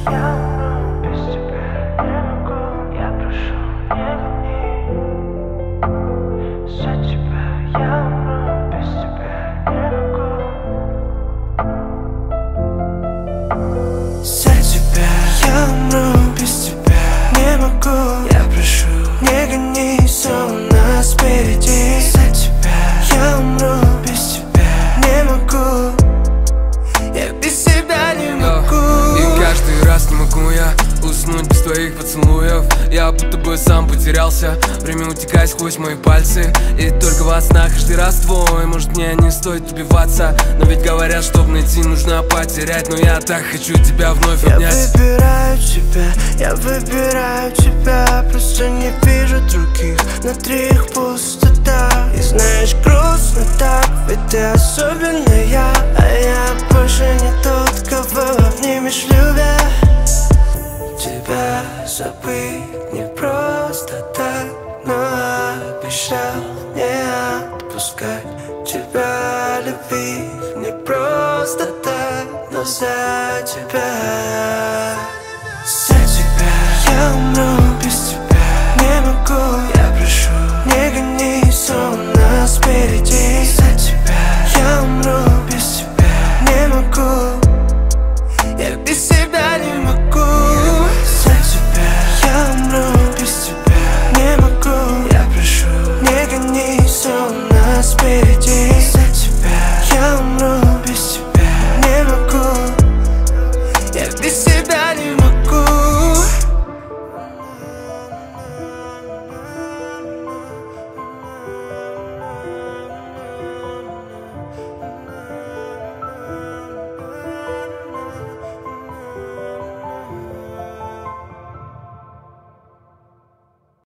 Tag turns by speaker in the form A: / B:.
A: Я умру без тебя, не могу. Я прошу, не гони. За тебя я умру, без тебя не могу. За тебя я умру, без тебя не могу. Я прошу, не гони, все у нас впереди. За тебя я умру, без тебя не могу. Я без тебя не могу.
B: И каждый раз не могу я уснуть без твоих поцелуев. Я будто бы сам потерялся, время утекает сквозь мои пальцы. И только во снах каждый раз твой. Может, мне не стоит убиваться, но ведь говорят, чтоб найти, нужно потерять. Но я так хочу тебя вновь обнять.
A: Я выбираю тебя, просто не вижу других. Внутри их пустота. И знаешь, грустно так, ведь ты особенная. А я больше не тот, кого обнимешь, любя. Тебя забыть не просто так, но обещал не отпускать. Тебя любить не просто так, но за тебя. За тебя я умру.